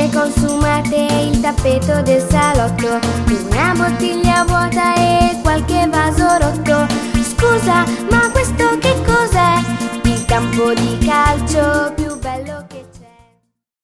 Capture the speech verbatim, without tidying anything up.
Cose consumate, il tappeto del salotto, una bottiglia vuota e qualche vaso